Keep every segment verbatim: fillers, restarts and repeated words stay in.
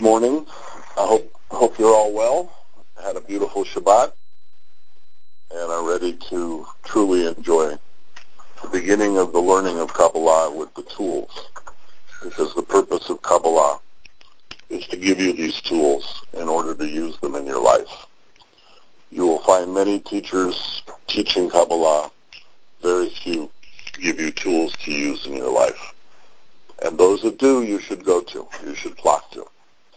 morning. I hope hope you're all well. Had a beautiful Shabbat and are ready to truly enjoy the beginning of the learning of Kabbalah with the tools, because the purpose of Kabbalah is to give you these tools in order to use them in your life. You will find many teachers teaching Kabbalah, very few give you tools to use in your life. And those that do, you should go to, you should flock to.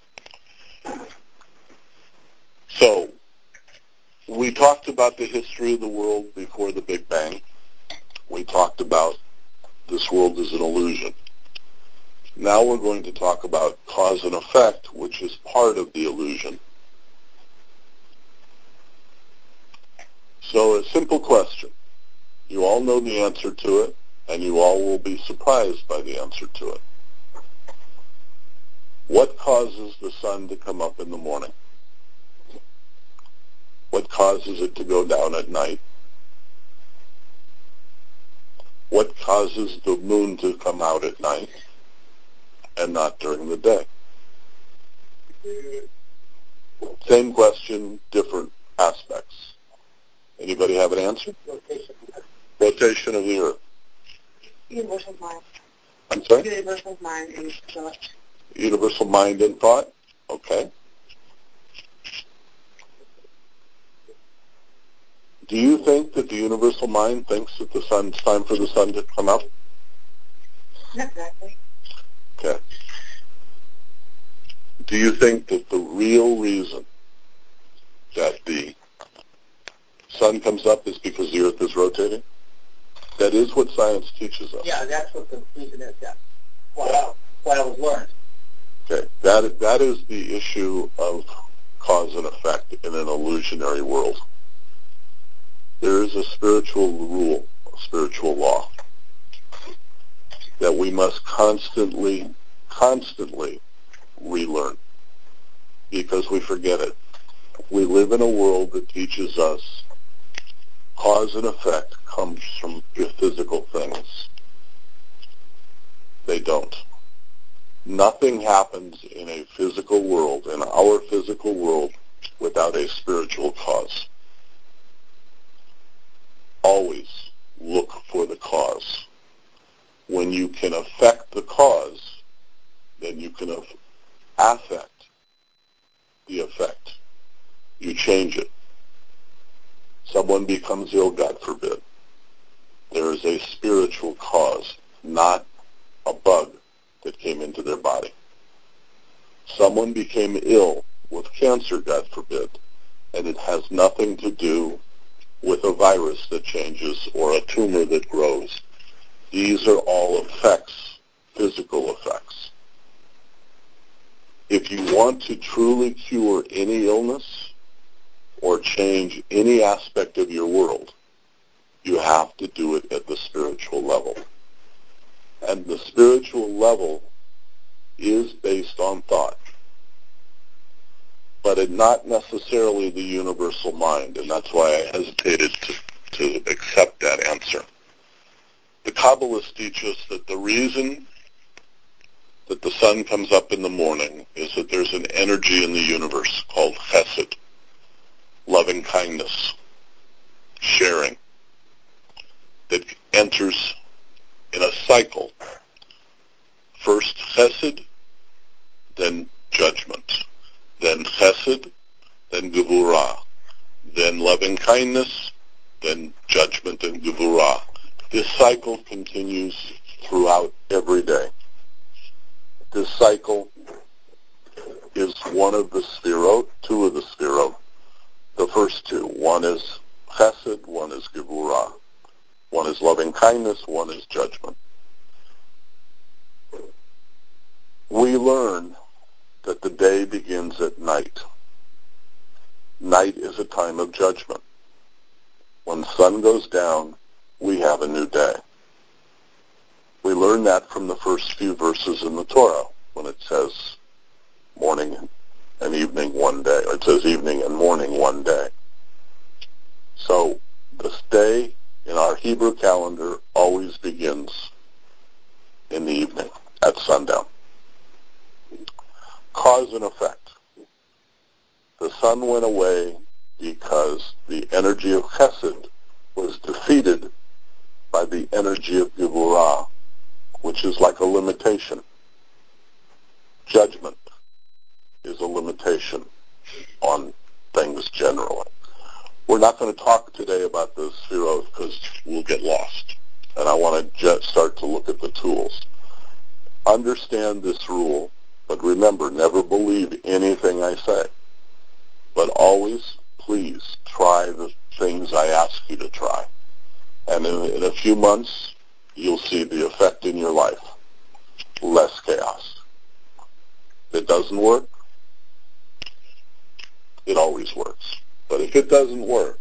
So, we talked about the history of the world before the Big Bang. We talked about this world is an illusion. Now we're going to talk about cause and effect, which is part of the illusion. So a simple question. You all know the answer to it, and you all will be surprised by the answer to it. What causes the sun to come up in the morning? What causes it to go down at night? What causes the moon to come out at night and not during the day? Same question, different aspects. Anybody have an answer? Rotation. Rotation of the earth. Universal mind. I'm sorry? Universal mind and thought. Universal mind and thought? Okay. Do you think that the universal mind thinks that the sun, it's time for the sun to come up? Not exactly. Okay. Do you think that the real reason that the sun comes up is because the earth is rotating? That is what science teaches us. Yeah, that's what the reason is, yeah. Wow. What I was learned. Okay. That, that is the issue of cause and effect in an illusionary world. There is a spiritual rule, a spiritual law, that we must constantly, constantly relearn, because we forget it. We live in a world that teaches us cause and effect comes from physical things. They don't. Nothing happens in a physical world, in our physical world, without a spiritual cause. Always look for the cause. When you can affect the cause, then you can affect the effect. You change it. Someone becomes ill, God forbid. There is a spiritual cause, not a bug that came into their body. Someone became ill with cancer, God forbid, and it has nothing to do with a virus that changes or a tumor that grows. These are all effects, physical effects. If you want to truly cure any illness or change any aspect of your world, you have to do it at the spiritual level. And the spiritual level is based on thought, but it not necessarily the universal mind, and that's why I hesitated to, to accept that answer. The Kabbalists teach us that the reason that the sun comes up in the morning is that there's an energy in the universe called chesed, loving kindness, sharing, that enters in a cycle. First chesed, then judgment, then chesed, then gevurah, then loving kindness, then judgment and gevurah. This cycle continues throughout every day. This cycle is one of the sfirot, two of the sfirot. The first two, one is chesed, one is gevurah. One is loving kindness, one is judgment. We learn that the day begins at night. Night is a time of judgment. When the sun goes down, we have a new day. We learn that from the first few verses in the Torah, when it says morning and evening one day, or it says evening and morning one day. So this day in our Hebrew calendar always begins in the evening, at sundown. Cause cause and effect. The sun went away because the energy of Chesed was defeated by the energy of Gevurah, which is like a limitation. Judgment is a limitation on things generally. We're not going to talk today about the Sefirot because we'll get lost. And I want to just start to look at the tools. Understand this rule, but remember, never believe anything I say. But always, please, try the things I ask you to try. And in, in a few months, you'll see the effect in your life. Less chaos. If it doesn't work, it always works. But if it doesn't work,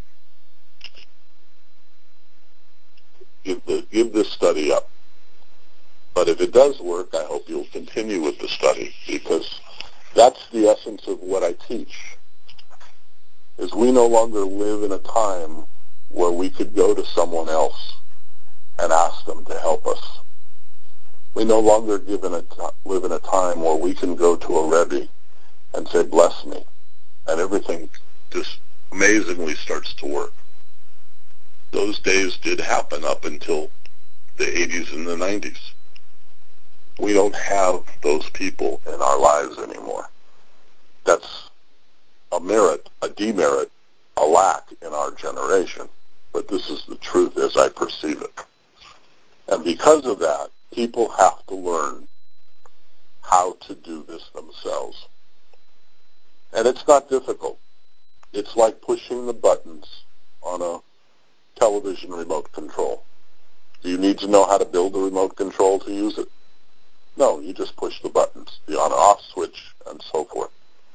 give, the, give this study up. But if it does work, I hope you'll continue with the study, because that's the essence of what I teach, is we no longer live in a time where we could go to someone else and ask them to help us. We no longer live in a, live in a time where we can go to a Rebbe and say, bless me, and everything just amazingly starts to work. Those days did happen up until the eighties and the nineties. We don't have those people in our lives anymore. That's a merit, a demerit, a lack in our generation. But this is the truth as I perceive it. And because of that, people have to learn how to do this themselves. And it's not difficult. It's like pushing the buttons on a television remote control. Do you need to know how to build a remote control to use it? No, you just push the buttons, the on-off switch, and so forth.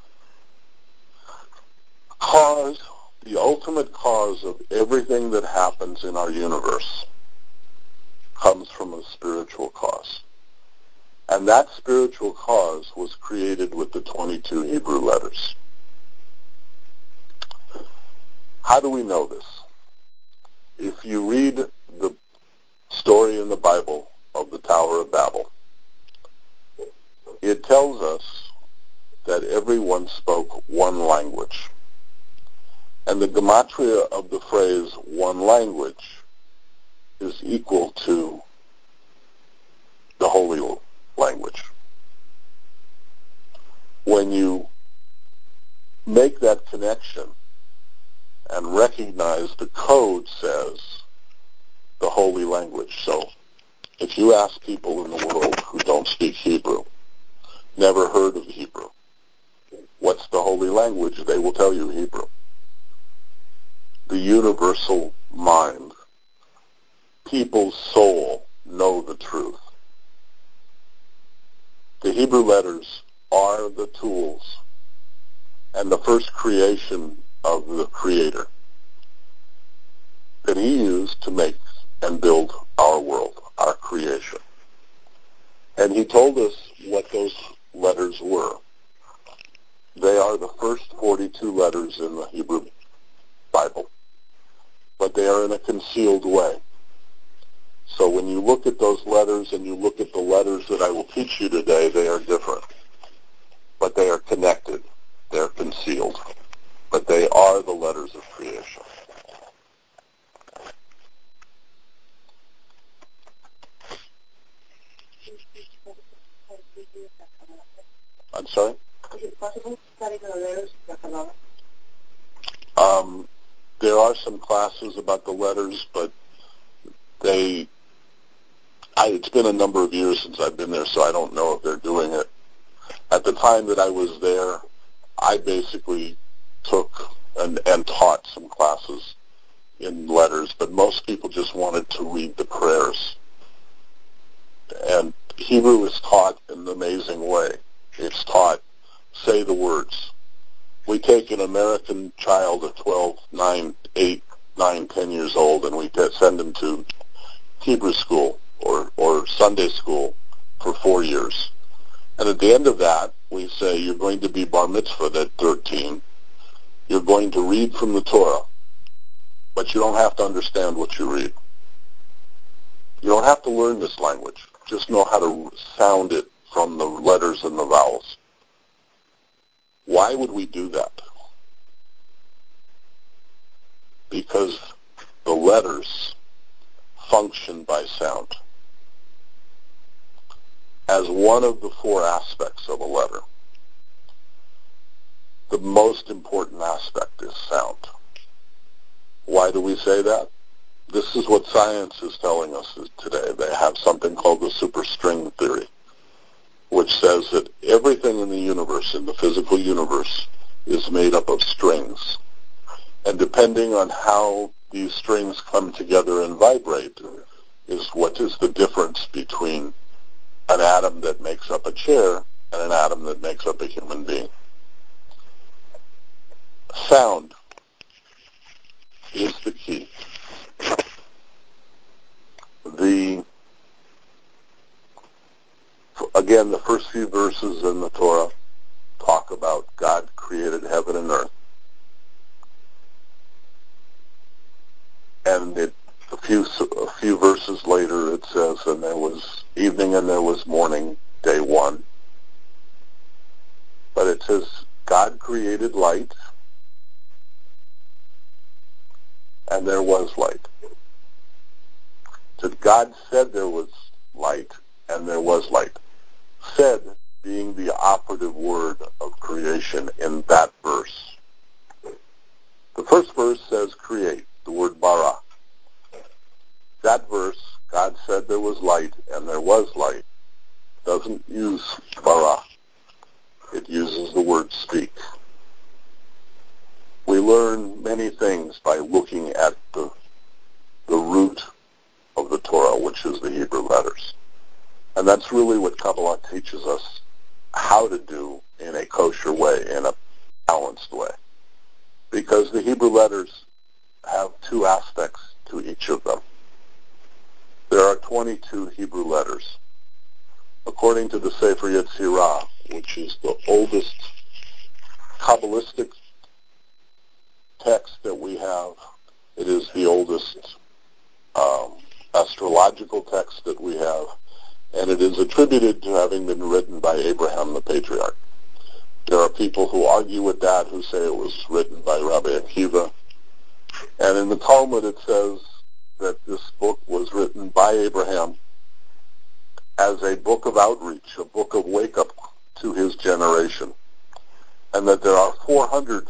Cause, the ultimate cause of everything that happens in our universe comes from a spiritual cause. And that spiritual cause was created with the twenty-two Hebrew letters. How do we know this? If you read the story in the Bible of the Tower of Babel, it tells us that everyone spoke one language. And the gematria of the phrase one language is equal to the holy language. When you make that connection and recognize the code says the holy language. So if you ask people in the world who don't speak Hebrew, never heard of Hebrew, what's the holy language? They will tell you Hebrew. The universal mind. People's soul know the truth. The Hebrew letters are the tools and the first creation of the Creator that He used to make and build our world, our creation. And He told us what those letters were. They are the first forty-two letters in the Hebrew Bible, but they are in a concealed way. So when you look at those letters and you look at the letters that I will teach you today, they are different. But they are connected. They're concealed. But they are the letters of creation. I'm sorry? Is it possible to study the letters of Kabbalah? Um, there are some classes about the letters, but they, I, it's been a number of years since I've been there, so I don't know if they're doing it. At the time that I was there, I basically took and, and taught some classes in letters, but most people just wanted to read the prayers. And Hebrew is taught in an amazing way. It's taught, say the words. We take an American child of twelve, nine, eight, nine, ten years old, and we send him to Hebrew school or, or Sunday school for four years. And at the end of that, we say, you're going to be bar mitzvahed at thirteen. You're going to read from the Torah, but you don't have to understand what you read. You don't have to learn this language. Just know how to sound it from the letters and the vowels. Why would we do that? Because the letters function by sound. As one of the four aspects of a letter, the most important aspect is sound. Why do we say that? This is what science is telling us today. They have something called the superstring theory, which says that everything in the universe, in the physical universe, is made up of strings. And depending on how these strings come together and vibrate is what is the difference between an atom that makes up a chair and an atom that makes up a human being. Sound is the key. The Again, the first few verses in the Torah talk about God created heaven and earth. And it, a few a few verses later it says, and there was evening and there was morning, day one. But it says God created light, and there was light. So God said there was light, and there was light. Said being the operative word of creation in that verse. The first verse says create, the word bara. That verse, God said there was light, and there was light, doesn't use bara. It uses the word speak. We learn many things by looking at the, the root of the Torah, which is the Hebrew letters. And that's really what Kabbalah teaches us how to do in a kosher way, in a balanced way. Because the Hebrew letters have two aspects to each of them. There are twenty-two Hebrew letters. According to the Sefer Yetzirah, which is the oldest Kabbalistic text that we have, it is the oldest um, astrological text that we have, and it is attributed to having been written by Abraham the patriarch. There are people who argue with that, who say it was written by Rabbi Akiva. And in the Talmud it says that this book was written by Abraham as a book of outreach, a book of wake-up to his generation, and that there are four hundred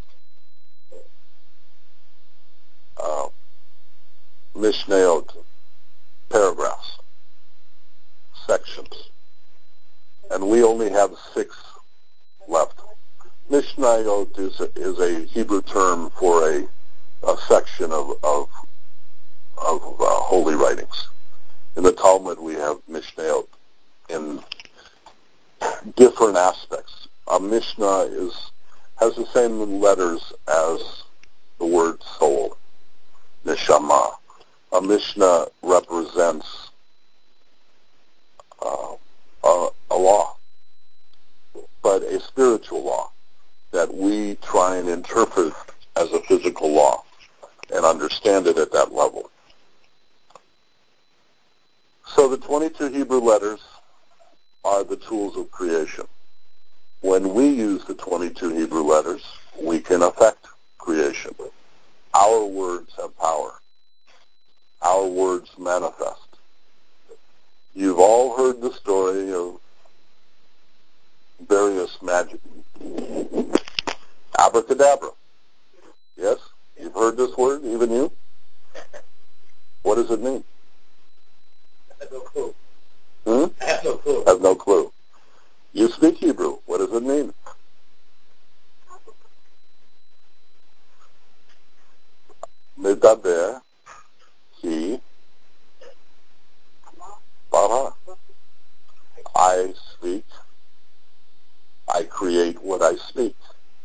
uh, Mishnayot, paragraphs, sections, and we only have six left. Mishnayot is a, is a Hebrew term for a, a section of of, of uh, holy writings. In the Talmud, we have Mishnayot in different aspects. A Mishnah is has the same letters as the word soul, neshama. A Mishnah represents uh, a, a law, but a spiritual law that we try and interpret as a physical law and understand it at that level. So the twenty-two Hebrew letters are the tools of creation. When we use the twenty-two Hebrew letters, we can affect creation. Our words have power. Our words manifest. You've all heard the story of various magic. Abracadabra. Yes? You've heard this word, even you? What does it mean? I have no clue. Hmm? I have no clue. I have no clue. You speak Hebrew. What does it mean? Medaber, he, bara. I speak. I create what I speak.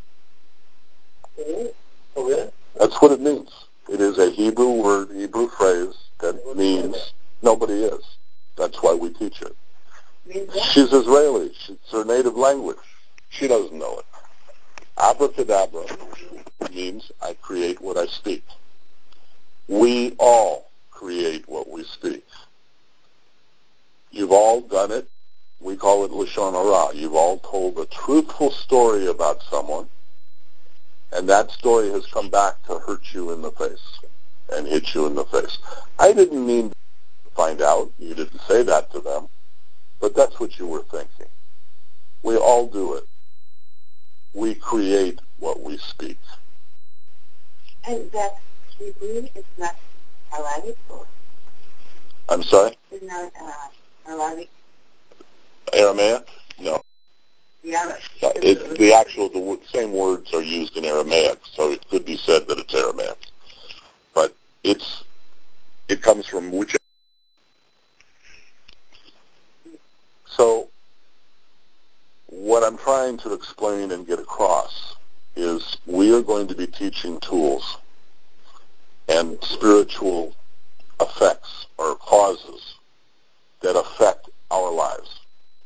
Oh, really? That's what it means. It is a Hebrew word, Hebrew phrase that means nobody is. That's why we teach it. She's Israeli. It's her native language. She doesn't know it. Abracadabra means I create what I speak. We all create what we speak. You've all done it We call it Lashon Hara. You've all told a truthful story about someone, and that story has come back to hurt you in the face and hit you in the face. I didn't mean to find out. You didn't say that to them, but that's what you were thinking. We all do it. We create what we speak. And that's Hebrew, it's not Arabic? I'm sorry? It's not uh, Arabic? Aramaic? No. Yeah. no it, the actual, the same words are used in Aramaic, so it could be said that it's Aramaic. But it's, it comes from which. So what I'm trying to explain and get across is we are going to be teaching tools and spiritual effects or causes that affect our lives.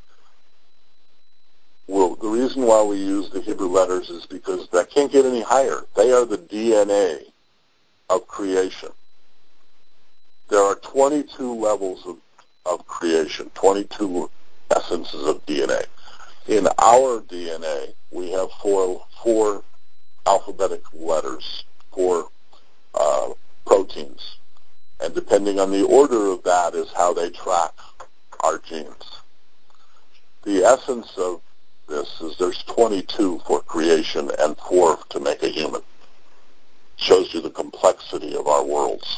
Well, the reason why we use the Hebrew letters is because that can't get any higher. They are the D N A of creation. There are twenty-two levels of, of creation, twenty-two essences of D N A. In our D N A, we have four, four alphabetic letters, four uh, proteins. And depending on the order of that is how they track our genes. The essence of this is there's twenty-two for creation and four to make a human. Shows you the complexity of our worlds.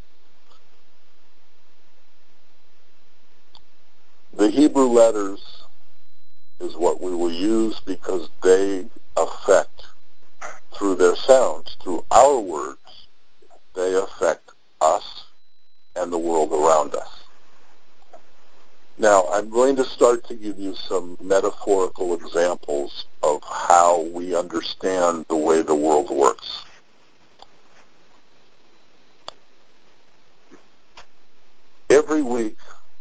The Hebrew letters is what we will use because they affect, through their sounds, through our words, they affect us and the world around us. Now, I'm going to start to give you some metaphorical examples of how we understand the way the world works. Every week,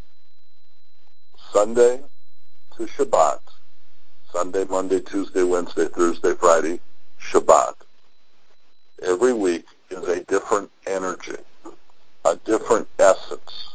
Sunday to Shabbat, Sunday, Monday, Tuesday, Wednesday, Thursday, Friday, Shabbat, every week is a different energy, a different essence,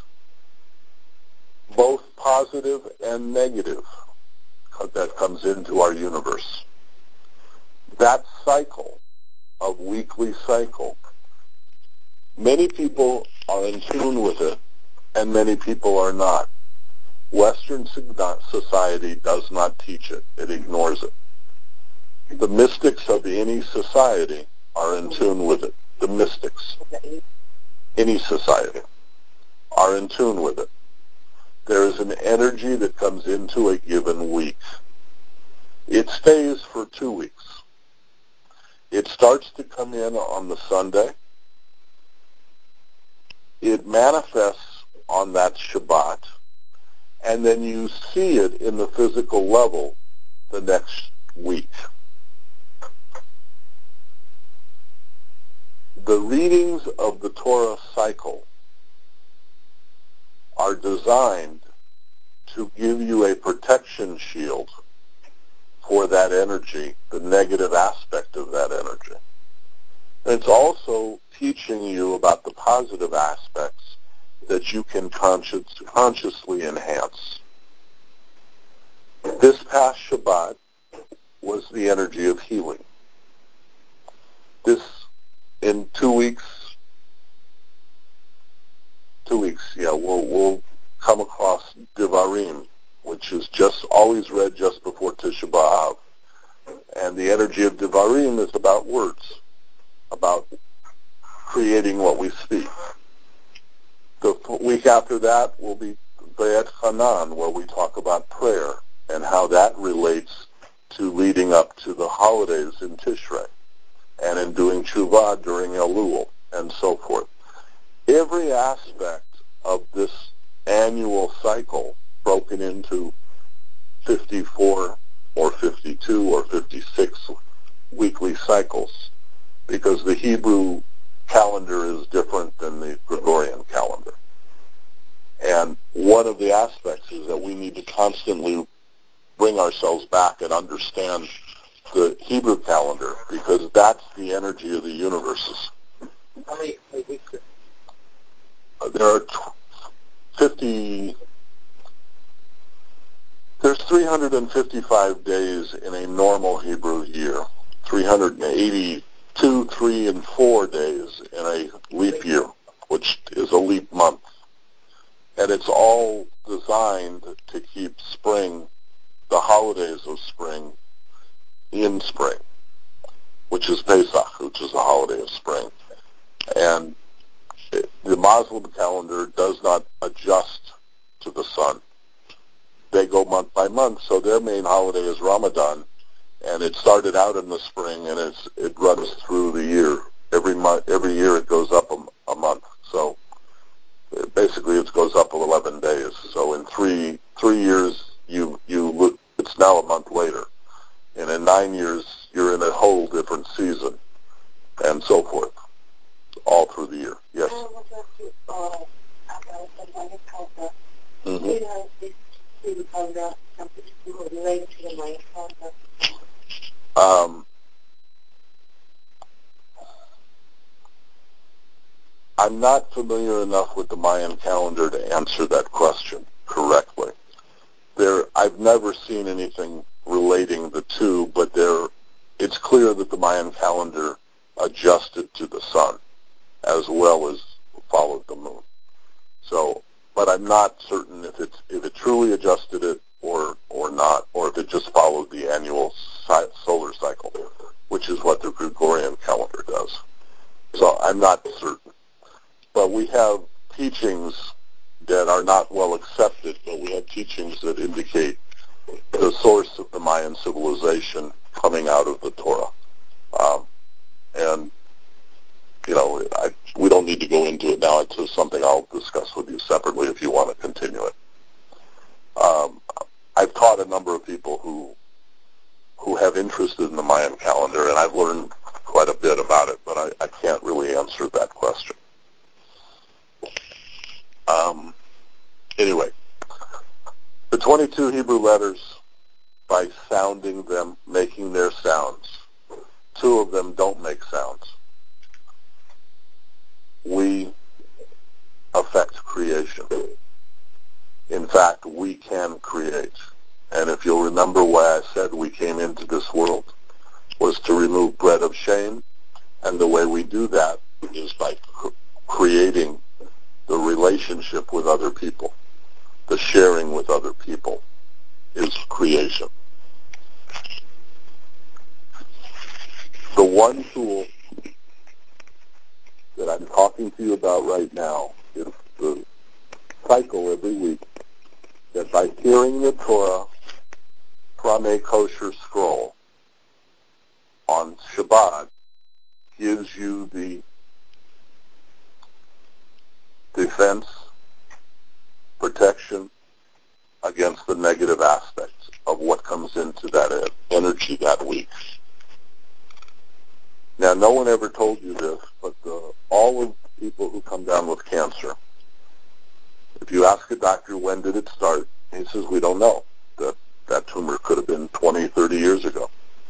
both positive and negative, that comes into our universe. That cycle of weekly cycle, many people are in tune with it, and many people are not. Western society does not teach it. It ignores it. The mystics of any society are in tune with it. The mystics, any society, are in tune with it. There is an energy that comes into a given week. It stays for two weeks. It starts to come in on the Sunday. It manifests on that Shabbat, and then you see it in the physical level the next week. The readings of the Torah cycle are designed to give you a protection shield for that energy, the negative aspect of that energy. It's also teaching you about the positive aspects that you can conscious, consciously enhance. This past Shabbat was the energy of healing. This, in two weeks, two weeks, yeah, we'll, we'll come across Devarim, which is just always read just before Tisha B'Av. And the energy of Devarim is about words, about creating what we speak. The week after that will be Beit Hanan, where we talk about prayer and how that relates to leading up to the holidays in Tishrei and in doing Tshuva during Elul and so forth. Every aspect of this annual cycle broken into fifty-four or fifty-two or fifty-six weekly cycles, because the Hebrew calendar is different than the Gregorian calendar. And one of the aspects is that we need to constantly bring ourselves back and understand the Hebrew calendar, because that's the energy of the universes. How many weeks? There are fifty, three hundred fifty-five days in a normal Hebrew year, three hundred eighty-two, three, and four days in a leap year, which is a leap month. And it's all designed to keep spring, the holidays of spring, in spring, which is Pesach, which is the holiday of spring. And it, the Muslim calendar does not adjust to the sun. They go month by month, so their main holiday is Ramadan, and it started out in the spring, and it's, it runs through the year. Every month, every year it goes up a, a month. So basically, it goes up eleven days. So in three three years, you you look, it's now a month later, and in nine years, you're in a whole different season, and so forth, all through the year. Yes. Mm-hmm. Um, I'm not familiar enough with the Mayan calendar to answer that question correctly. There, I've never seen anything relating the two, but there, it's clear that the Mayan calendar adjusted to the sun as well as followed the moon. So, but I'm not certain if it's if it truly adjusted it or or not, or if it just followed the annual si- solar cycle, which is what the Gregorian calendar does. So I'm not certain. But we have teachings that are not well accepted, but we have teachings that indicate the source of the Mayan civilization coming out of the Torah. Um, and, you know, I, we don't need to go into it now. It's something I'll discuss with you separately if you want to continue it. Um, I've taught a number of people who who have interest in the Mayan calendar, and I've learned quite a bit about it, but I, I can't really answer that question. Um, anyway, the twenty-two Hebrew letters, by sounding them, making their sounds, two of them don't make sounds. We affect creation. In fact, we can create. And if you'll remember why I said we came into this world, was to remove bread of shame, and the way we do that is by cr- creating the relationship with other people. The sharing with other people is creation. The one tool that I'm talking to you about right now is the cycle every week that by hearing the Torah from a kosher scroll on Shabbat gives you the defense, protection against the negative aspects of what comes into that energy that week. Now, no one ever told you this, but the, all of the people who come down with cancer, if you ask a doctor when did it start, he says, we don't know. That, that tumor could have been twenty, thirty years ago.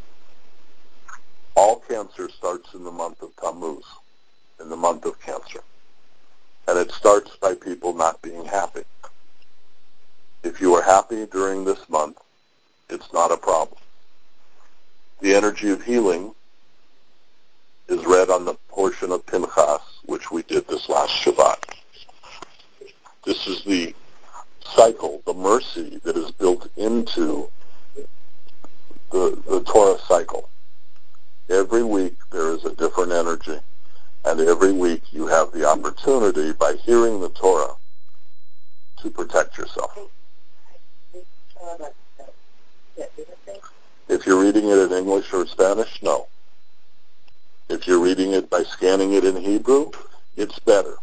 All cancer starts in the month of Tammuz, in the month of cancer. And it starts by people not being happy. If you are happy during this month, it's not a problem. The energy of healing is read on the portion of Pinchas, which we did this last Shabbat. This is the cycle, the mercy that is built into the, the Torah cycle. Every week there is a different energy, and every week you have the opportunity, by hearing the Torah, to protect yourself. If you're reading it in English or Spanish, no. If you're reading it by scanning it in Hebrew, it's better.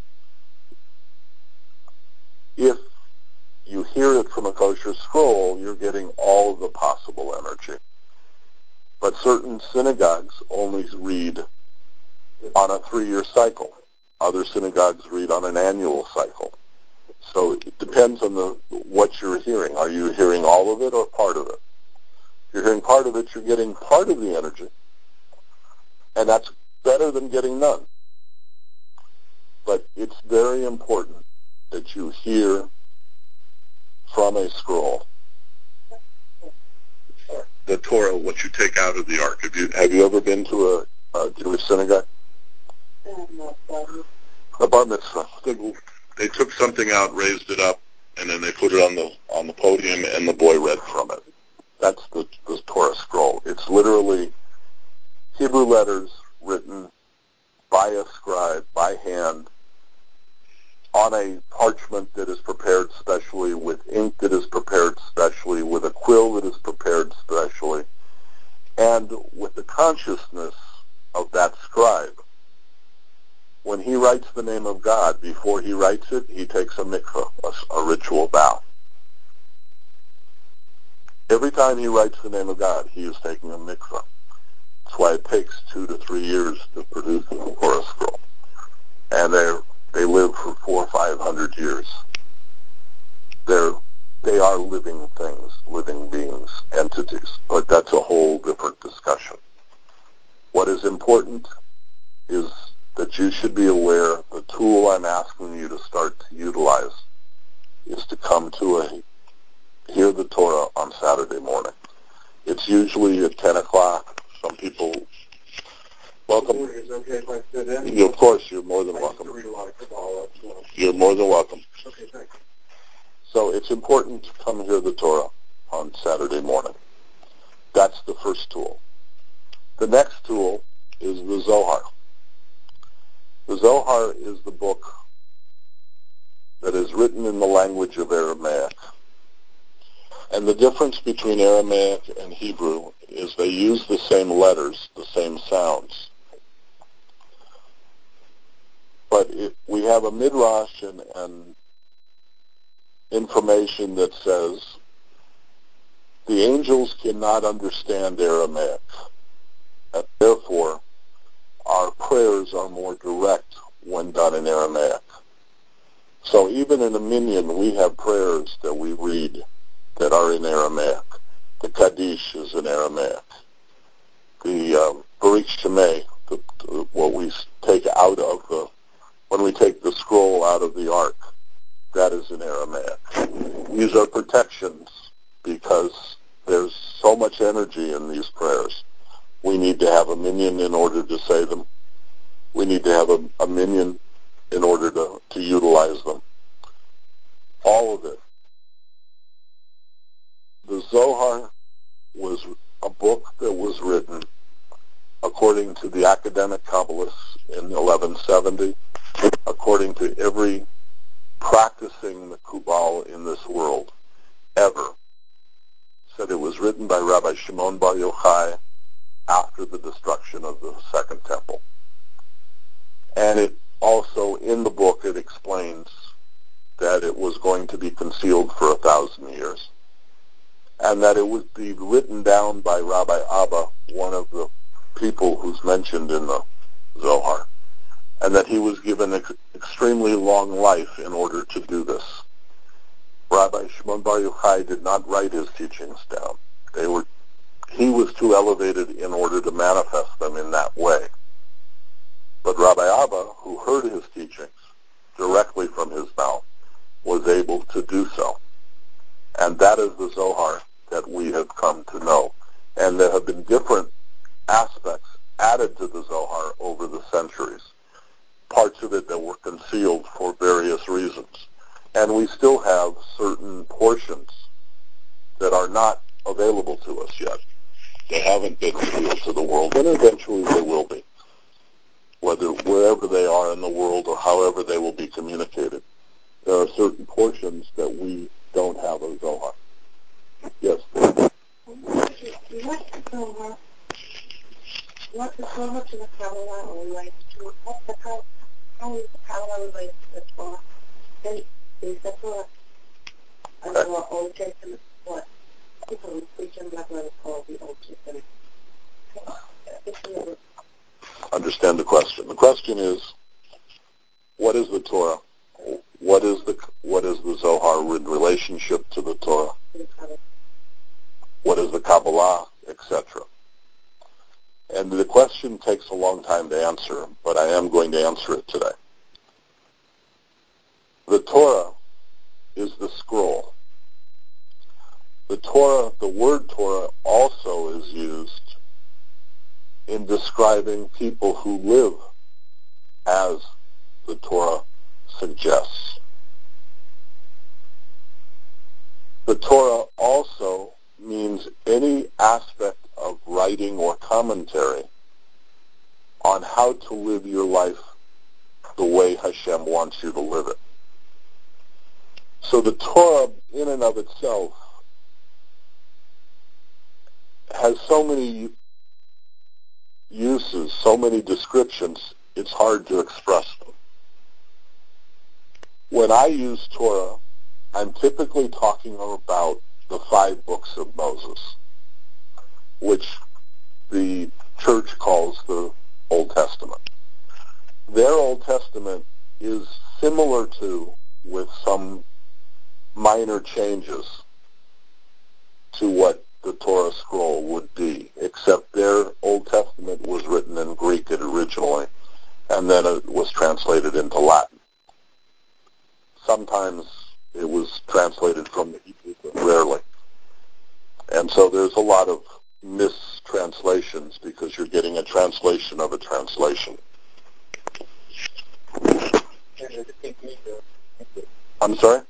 If you hear it from a kosher scroll, you're getting all of the possible energy. But certain synagogues only read on a three-year cycle. Other synagogues read on an annual cycle. So it depends on the what you're hearing. Are you hearing all of it or part of it? If you're hearing part of it, you're getting part of the energy. And that's better than getting none. But it's very important that you hear from a scroll. the Torah, what you take out of the ark. Have you have you ever been to a, a Jewish synagogue? A bar mitzvah. They, they took something out, raised it up, and then they put it on the on the podium, and the boy read from it. That's the, the Torah scroll. It's literally Hebrew letters written by a scribe, by hand, on a parchment that is prepared specially, with ink that is prepared specially, with a quill that is prepared specially, and with the consciousness of that scribe. When he writes the name of God, before he writes it, he takes a mikvah, a, a ritual bath. Every time he writes the name of God, he is taking a mikvah. That's why it takes two to three years to produce a Torah scroll. And they're, they live for four or five hundred years. They're, they are living things, living beings, entities. But that's a whole different discussion. What is important is that you should be aware the tool I'm asking you to start to utilize is to come to a hear the Torah on Saturday morning. It's usually at ten o'clock. Some people, welcome. Is it okay if I sit in? You, of course, you're more than I welcome. used to read a lot of Kabbalah. So. You're more than welcome. Okay, thanks. So it's important to come hear the Torah on Saturday morning. That's the first tool. The next tool is the Zohar. The Zohar is the book that is written in the language of Aramaic. And the difference between Aramaic and Hebrew is they use the same letters, the same sounds. But it, we have a midrash and, and information that says the angels cannot understand Aramaic, and therefore our prayers are more direct when done in Aramaic. So even in a minyan, we have prayers that we read that are in Aramaic. The Kaddish is in Aramaic. The um, Baruch Shemay, the, the, what we take out of the, when we take the scroll out of the ark, that is in Aramaic. These are protections because there's so much energy in these prayers. We need to have a minyan in order to say them. We need to have a, a minyan in order to, to utilize them. All of it. The Zohar was a book that was written according to the academic Kabbalists in eleven seventy, according to every practicing the Kubal in this world ever. Said it was written by Rabbi Shimon Bar Yochai after the destruction of the Second Temple. And it also, in the book, it explains that it was going to be concealed for a thousand years, and that it would be written down by Rabbi Abba, one of the people who's mentioned in the Zohar, and that he was given ex- extremely long life in order to do this. Rabbi Shimon Bar Yochai did not write his teachings down. They were, he was too elevated in order to manifest them in that way. But Rabbi Abba, who heard his teachings directly from his mouth, was able to do so. And that is the Zohar that we have come to know. And there have been different aspects added to the Zohar over the centuries, parts of it that were concealed for various reasons. And we still have certain portions that are not available to us yet. They haven't been revealed to the world, and eventually they will be, whether wherever they are in the world or however they will be communicated. There are certain portions that we don't have a Zohar. Yes? What the Zohar? What the Zohar to the Kabbalah relates to? What the Kabbalah? How is the Kabbalah related to the Torah? Then is the Torah and the Old Testament what? People who preach and not what it's called the Old Testament. Understand the question. The question is, what is the Torah? What is the what is the Zohar in relationship to the Torah? What is the Kabbalah, et cetera? And the question takes a long time to answer, but I am going to answer it today. The Torah is the scroll. The Torah, the word Torah, also is used in describing people who live as the Torah suggests. The Torah also means any aspect of writing or commentary on how to live your life the way Hashem wants you to live it. So the Torah in and of itself has so many uses, so many descriptions, it's hard to express them. When I use Torah, I'm typically talking about the five books of Moses, which the church calls the Old Testament. Their Old Testament is similar to, with some minor changes to what the Torah scroll would be, except their Old Testament was written in Greek originally, and then it was translated into Latin. Sometimes it was translated from the Hebrew, but rarely. And so there's a lot of mistranslations because you're getting a translation of a translation. I'm sorry?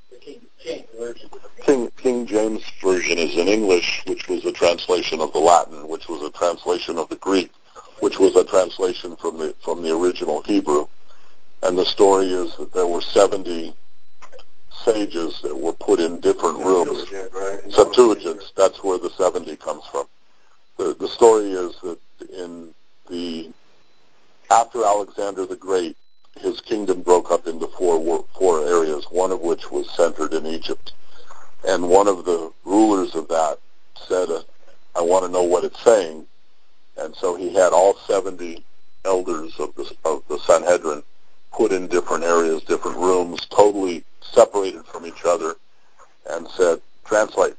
King, King James Version is in English, which was a translation of the Latin, which was a translation of the Greek, which was a translation from the from the original Hebrew. And the story is that there were seventy sages that were put in different rooms. Septuagint, that's where the seventy comes from. The, the story is that in the after Alexander the Great, his kingdom broke up into four four areas, one of which was centered in Egypt. And one of the rulers of that said, I want to know what it's saying. And so he had all seventy elders of the, of the Sanhedrin put in different areas, different rooms, totally separated from each other, and said, translate.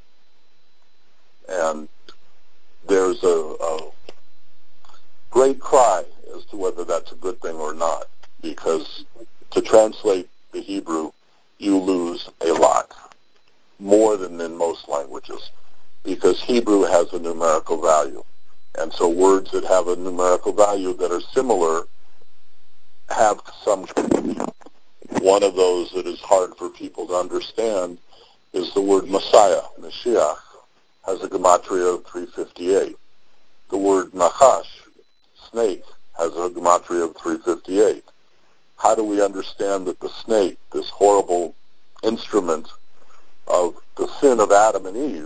And there's a, a great cry as to whether that's a good thing or not, because to translate the Hebrew, you lose a lot, more than in most languages, because Hebrew has a numerical value. And so words that have a numerical value that are similar have some confusion. One of those that is hard for people to understand is the word Messiah, Mashiach, has a gematria of three fifty-eight. The word Nachash, snake, has a gematria of three fifty-eight. How do we understand that the snake, this horrible instrument of the sin of Adam and Eve,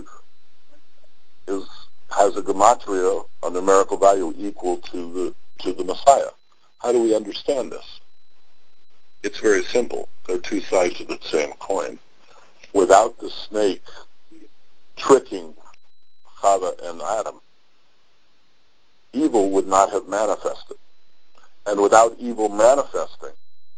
is has a gematria, a numerical value equal to the to the Messiah? How do we understand this? It's very simple. They're two sides of the same coin. Without the snake tricking Chava and Adam, evil would not have manifested. And without evil manifesting,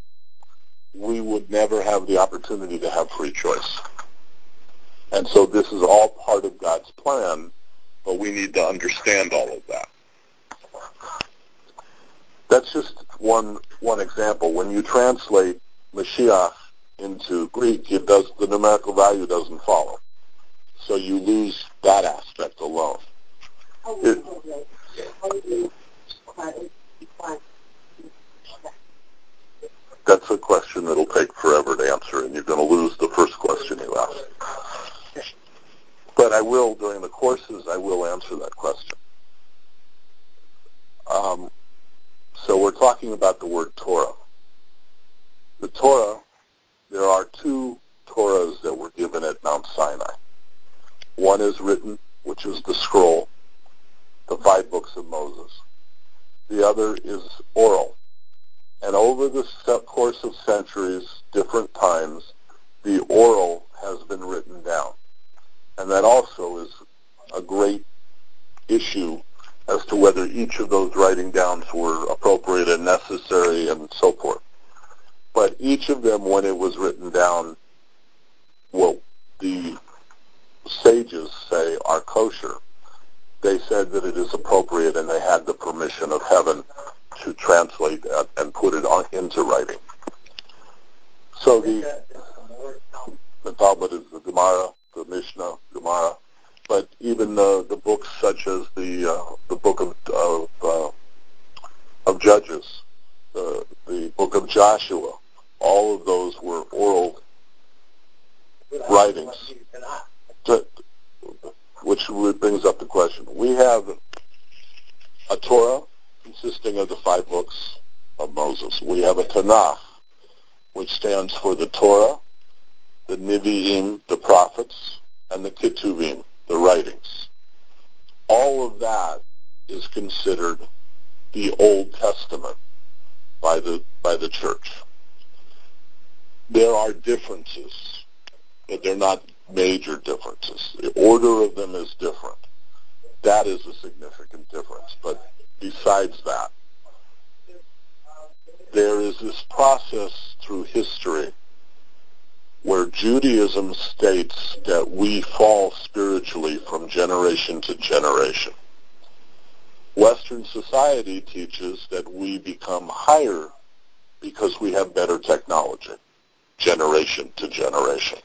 we would never have the opportunity to have free choice. And so this is all part of God's plan, but we need to understand all of that. That's just one one example. When you translate Mashiach into Greek, it does the numerical value doesn't follow. So you lose that aspect alone. It, that's a question that'll take forever to answer, and you're going to lose the first question you asked. But I will, during the courses, I will answer that question. Um, so we're talking about the word Torah. The Torah, there are two Torahs that were given at Mount Sinai. One is written, which is the scroll, the five books of Moses. The other is oral. And over the course of centuries, different times, the oral has been written down. And that also is a great issue as to whether each of those writing downs were appropriate and necessary and so forth. But each of them, when it was written down, well, the sages say are kosher. They said that it is appropriate, and they had the permission of heaven to translate that and put it on, into writing. So the, the Talmud is the Gemara, the Mishnah, Gemara, but even the, the books such as the uh, the book of of, uh, of Judges, the the book of Joshua, all of those were oral writings. To, which brings up the question. We have a Torah consisting of the five books of Moses. We have a Tanakh, which stands for the Torah, the Nevi'im, the prophets, and the Ketuvim, the writings. All of that is considered the Old Testament by the by the church. There are differences, but they're not major differences. The order of them is different. That is a significant difference. But besides that, there is this process through history where Judaism states that we fall spiritually from generation to generation. Western society teaches that we become higher because we have better technology, generation to generation.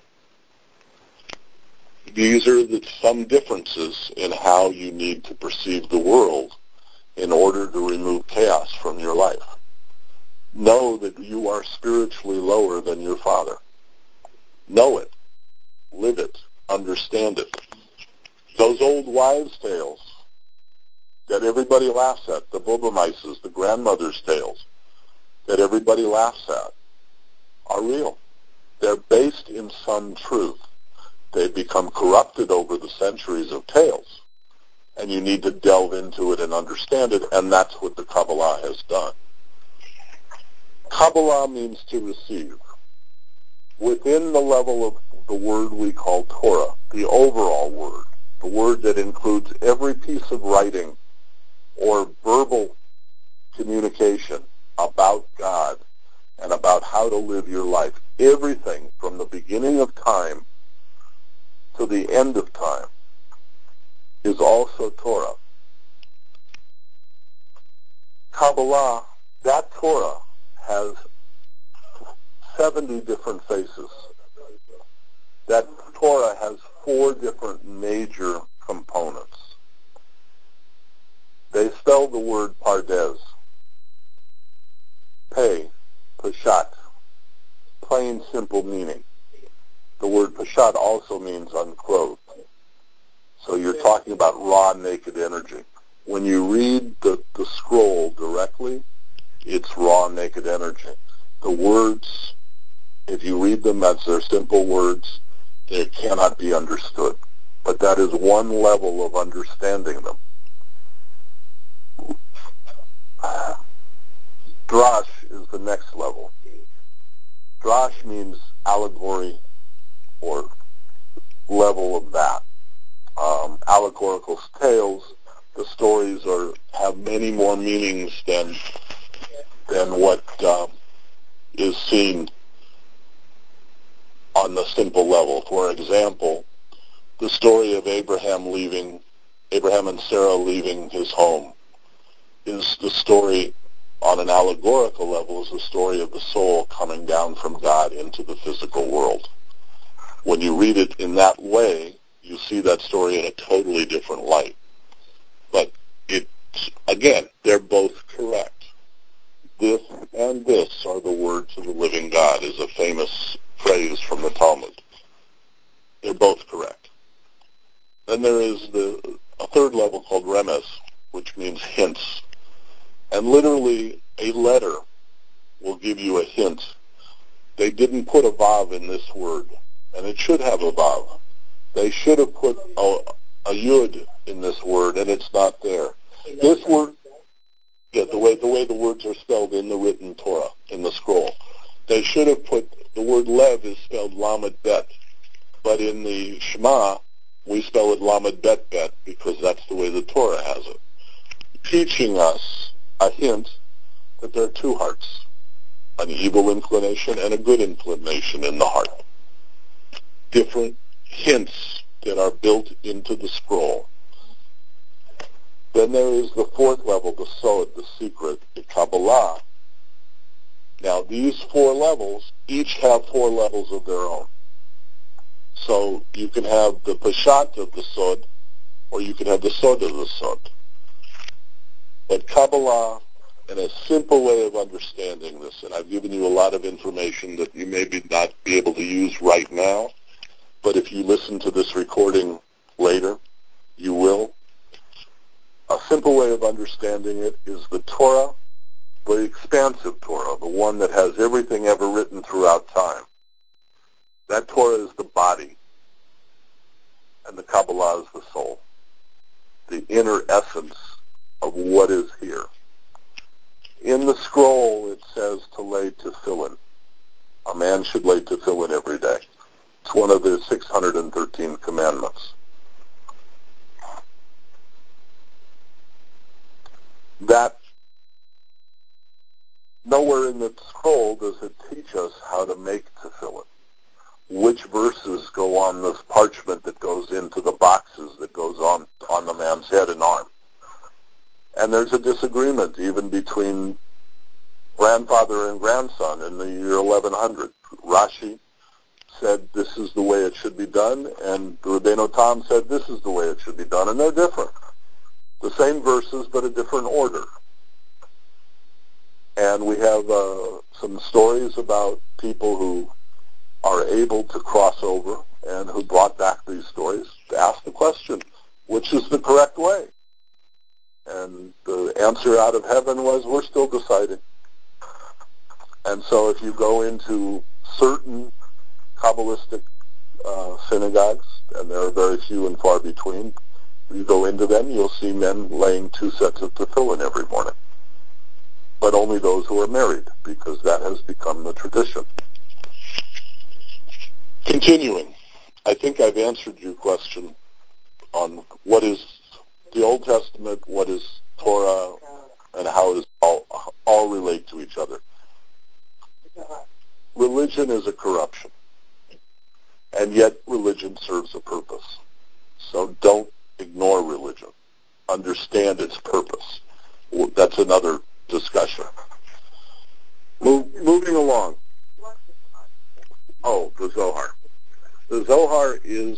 These are the, some differences in how you need to perceive the world in order to remove chaos from your life. Know that you are spiritually lower than your father. Know it. Live it. Understand it. Those old wives' tales that everybody laughs at, the Bobomaises, the grandmother's tales that everybody laughs at, are real. They're based in some truth. They've become corrupted over the centuries of tales, and you need to delve into it and understand it, and that's what the Kabbalah has done. Kabbalah means to receive. Within the level of the word we call Torah, the overall word, the word that includes every piece of writing or verbal communication about God and about how to live your life, everything from the beginning of time to the end of time is also Torah. Kabbalah, that Torah, has seventy different faces. That Torah has four different major components. They spell the word Pardes. Pei, Peshat, plain, simple meaning. The word Peshat also means unclothed. So you're talking about raw, naked energy. When you read the, the scroll directly, it's raw, naked energy. The words, if you read them as they're simple words, they cannot be understood. But that is one level of understanding them. Drash is the next level. Drash means allegory or level of that. Um, allegorical tales, the stories are have many more meanings than than what um, is seen on the simple level. For example, the story of Abraham leaving, Abraham and Sarah leaving his home is the story on an allegorical level, is the story of the soul coming down from God into the physical world. When you read it in that way, you see that story in a totally different light. But it, again, they're both correct. This and this are the words of the living God is a famous phrase from the Talmud. They're both correct. Then there is the a third level called Remez, which means hints. And literally, a letter will give you a hint. They didn't put a vav in this word, and it should have a vav. They should have put a, a yud in this word, and it's not there. This word, yeah, the way the way the words are spelled in the written Torah, in the scroll. They should have put, the word lev is spelled lamed bet, but in the Shema, we spell it lamed bet bet because that's the way the Torah has it, teaching us a hint that there are two hearts, an evil inclination and a good inclination in the heart. Different hints that are built into the scroll. Then there is the fourth level, the Sod, the secret, the Kabbalah. Now these four levels each have four levels of their own. So you can have the Peshat of the Sod, or you could have the Sod of the Sod. But Kabbalah, in a simple way of understanding this, and I've given you a lot of information that you maybe not be able to use right now, but if you listen to this recording later, you will. A simple way of understanding it is the Torah, the expansive Torah, the one that has everything ever written throughout time. That Torah is the body, and the Kabbalah is the soul, the inner essence of what is here. In the scroll, it says to lay tefillin. A man should lay tefillin every day. It's one of the six hundred thirteen commandments. That nowhere in the scroll does it teach us how to make tefillin. Which verses go on this parchment that goes into the boxes that goes on, on the man's head and arm. And there's a disagreement even between grandfather and grandson in the year eleven hundred. Rashi said this is the way it should be done, and the Rabbeinu Tam said this is the way it should be done, and they're different. The same verses, but a different order. And we have uh, some stories about people who are able to cross over and who brought back these stories to ask the question, which is the correct way? And the answer out of heaven was, we're still deciding. And so if you go into certain Kabbalistic uh, synagogues, and there are very few and far between, if you go into them, you'll see men laying two sets of tefillin every morning. But only those who are married, because that has become the tradition. Continuing, I think I've answered your question on what is the Old Testament, what is Torah, and how does all, all relate to each other. Religion is a corruption, and yet religion serves a purpose. So don't ignore religion. Understand its purpose. That's another discussion. Move, moving along. Oh, the Zohar. The Zohar is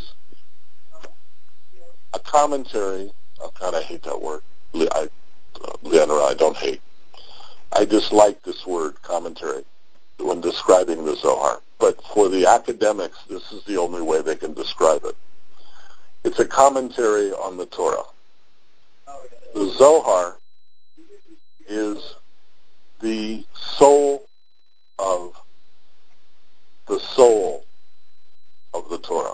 a commentary. I kind of hate that word. I, uh, Leonora, I don't hate. I dislike this word, commentary, when describing the Zohar. But for the academics, this is the only way they can describe it. It's a commentary on the Torah. The Zohar is the soul of the soul of the Torah.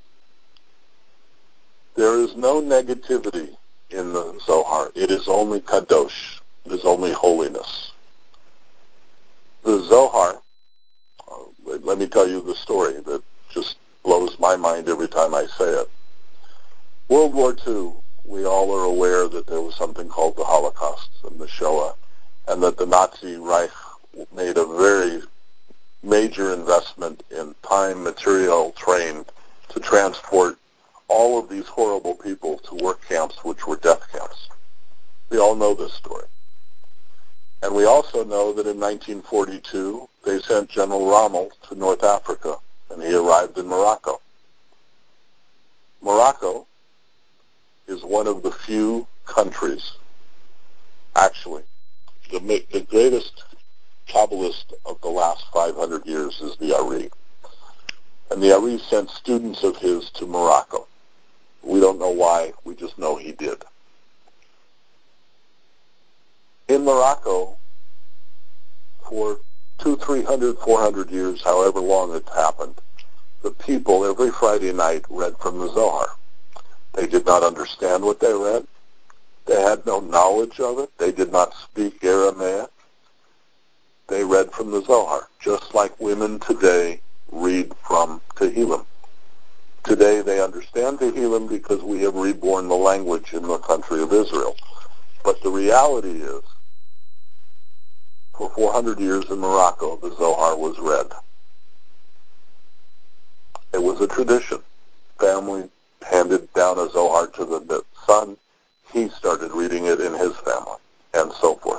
There is no negativity in the Zohar. It is only kadosh. It is only holiness. The Zohar, uh, let me tell you the story that just blows my mind every time I say it. World War Two, we all are aware that there was something called the Holocaust and the Shoah, and that the Nazi Reich made a very major investment in time, material, trained to transport all of these horrible people to work camps, which were death camps. We all know this story. And we also know that in nineteen forty-two, they sent General Rommel to North Africa, and he arrived in Morocco. Morocco is one of the few countries, actually, the, the greatest Kabbalist of the last five hundred years is the Ari. And the Ari sent students of his to Morocco. We don't know why, we just know he did. In Morocco, for two, three hundred, four hundred years, however long it happened, the people every Friday night read from the Zohar. They did not understand what they read. They had no knowledge of it. They did not speak Aramaic. They read from the Zohar, just like women today read from Tehillim. Today they understand Tehillim because we have reborn the language in the country of Israel. But the reality is, for four hundred years in Morocco, the Zohar was read. It was a tradition. Family handed down a Zohar to the son. He started reading it in his family, and so forth.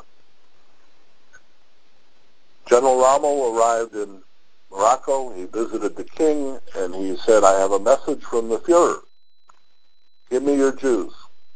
General Rommel arrived in Morocco. He visited the king, and he said, I have a message from the Fuhrer. give me your Jews.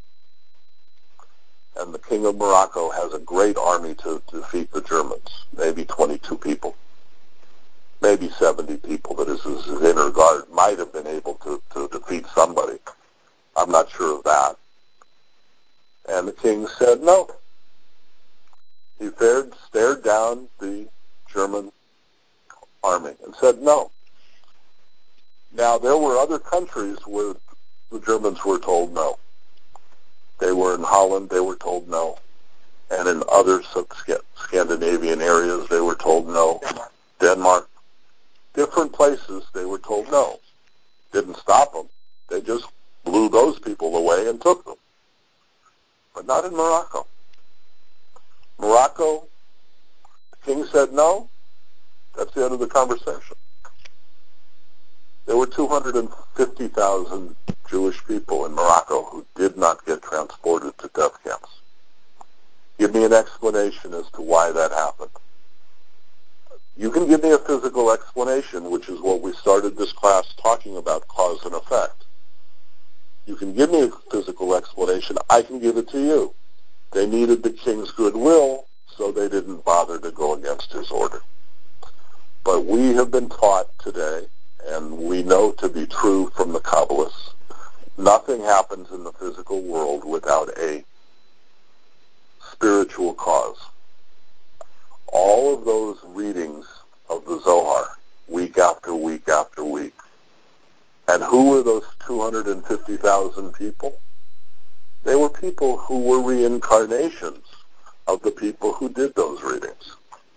And the king of Morocco has a great army to, to defeat the Germans, maybe twenty-two people, maybe seventy people that is his inner guard might have been able to, to defeat somebody. I'm not sure of that. And the king said no. He stared, stared down the German army and said no. Now, there were other countries where the Germans were told no. They were in Holland, they were told no. And in other Scandinavian areas, they were told no. Denmark. Denmark. Different places, they were told no. Didn't stop them. They just blew those people away and took them. But not in Morocco. Morocco, the king said no. That's the end of the conversation. There were two hundred fifty thousand Jewish people in Morocco who did not get transported to death camps. Give me an explanation as to why that happened. You can give me a physical explanation, which is what we started this class talking about, cause and effect. You can give me a physical explanation. I can give it to you. They needed the king's goodwill, so they didn't bother to go against his order. But we have been taught today, and we know to be true from the Kabbalists, nothing happens in the physical world without a spiritual cause. All of those readings of the Zohar, week after week after week. And who were those two hundred fifty thousand people? They were people who were reincarnations of the people who did those readings.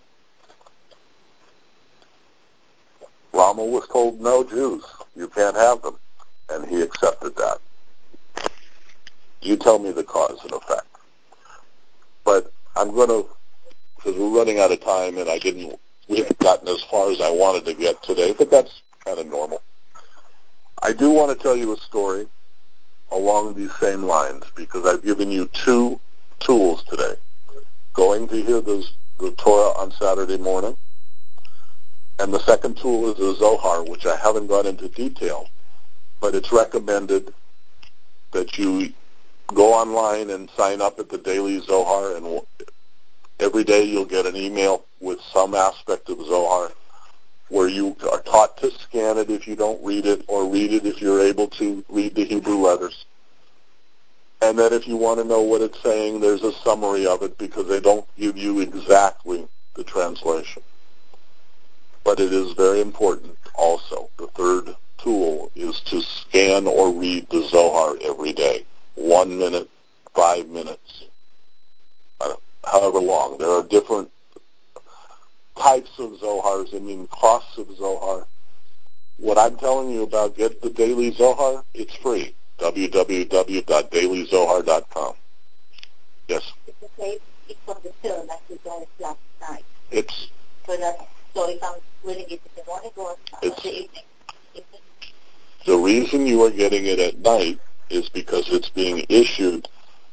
Rama was told, no Jews, you can't have them. And he accepted that. You tell me the cause and effect. But I'm going to, because we're running out of time and I didn't, we haven't gotten as far as I wanted to get today, but that's kind of normal. I do want to tell you a story along these same lines because I've given you two tools today. Going to hear those, the Torah on Saturday morning. And the second tool is the Zohar, which I haven't gone into detail, but it's recommended that you go online and sign up at the Daily Zohar, and every day you'll get an email with some aspect of Zohar where you are taught to scan it if you don't read it, or read it if you're able to read the Hebrew letters. And then if you want to know what it's saying, there's a summary of it because they don't give you exactly the translation. But it is very important also. The third tool is to scan or read the Zohar every day. One minute, five minutes, however long. There are different types of Zohars, I mean costs of Zohar. What I'm telling you about, get the Daily Zohar, it's free. w w w dot daily zohar dot com. Yes? It's okay. It's from the film that we did last night. It's... So that, so if I'm reading it in the morning or in the evening? evening? The reason you are getting it at night is because it's being issued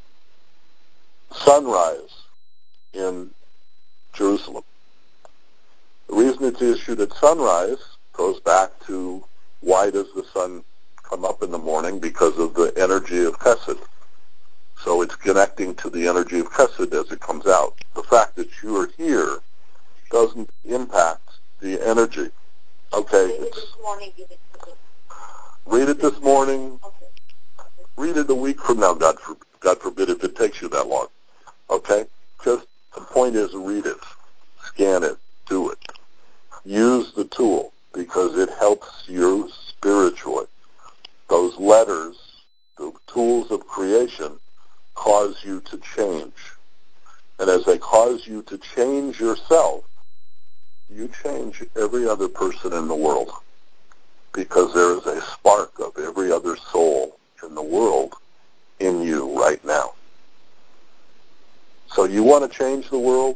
sunrise in Jerusalem. The reason it's issued at sunrise goes back to why does the sun come up in the morning? Because of the energy of Chesed. So it's connecting to the energy of Chesed as it comes out. The fact that you are here doesn't impact the energy. Okay, read it's... It this morning, read, it read it this morning. Okay. Read it a week from now, God, for, God forbid, if it takes you that long. Okay? Just the point is read it. Scan it. Do it. Use the tool because it helps you spiritually. Those letters, the tools of creation, cause you to change. And as they cause you to change yourself, you change every other person in the world because there is a spark of every other soul in the world in you right now. So you want to change the world?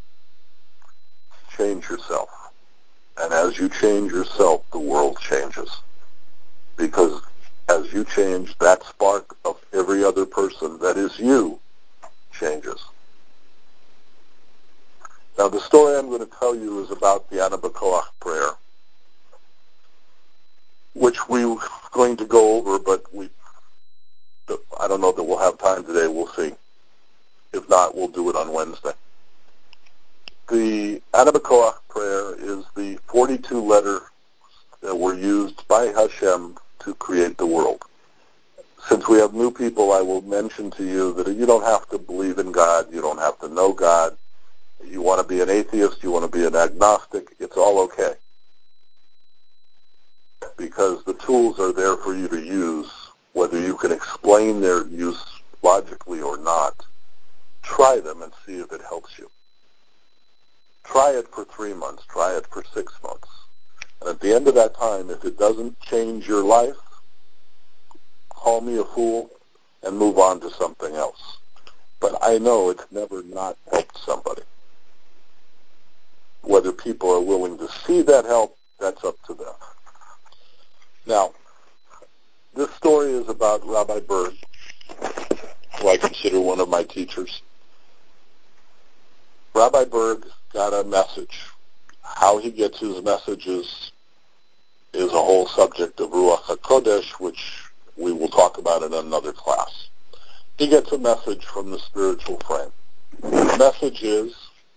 Change yourself. And as you change yourself, the world changes. Because as you change, that spark of every other person that is you changes. Now, the story I'm going to tell you is about the Ana B'Koach prayer, which we were going to go over, but we I don't know that we'll have time today. We'll see. If not, we'll do it on Wednesday. The Ana B'Koach prayer is the forty-two letters that were used by Hashem to create the world. Since we have new people, I will mention to you that you don't have to believe in God. You don't have to know God. You want to be an atheist. You want to be an agnostic. It's all okay. Because the tools are there for you to use, whether you can explain their use logically or not. Try them and see if it helps you. Try it for three months. Try it for six months. And at the end of that time, if it doesn't change your life, call me a fool and move on to something else. But I know it's never not helped somebody. Whether people are willing to see that help, that's up to them. Now, this story is about Rabbi Berg, who I consider one of my teachers. Rabbi Berg got a message. How he gets his messages is a whole subject of Ruach HaKodesh, which we will talk about in another class. He gets a message from the spiritual frame. The message is,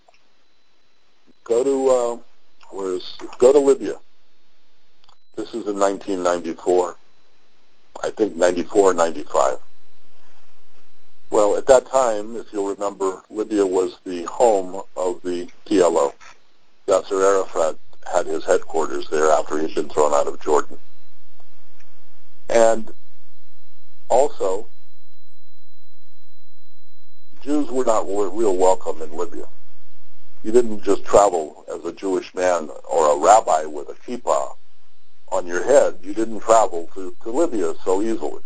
go to, uh, where is, go to Libya. This is in nineteen ninety-four. I think ninety-four or ninety-five. Well, at that time, if you'll remember, Libya was the home of the P L O. Yasser Arafat had his headquarters there after he'd been thrown out of Jordan. And also, Jews were not real welcome in Libya. You didn't just travel as a Jewish man or a rabbi with a kippah on your head. You didn't travel to, to Libya so easily.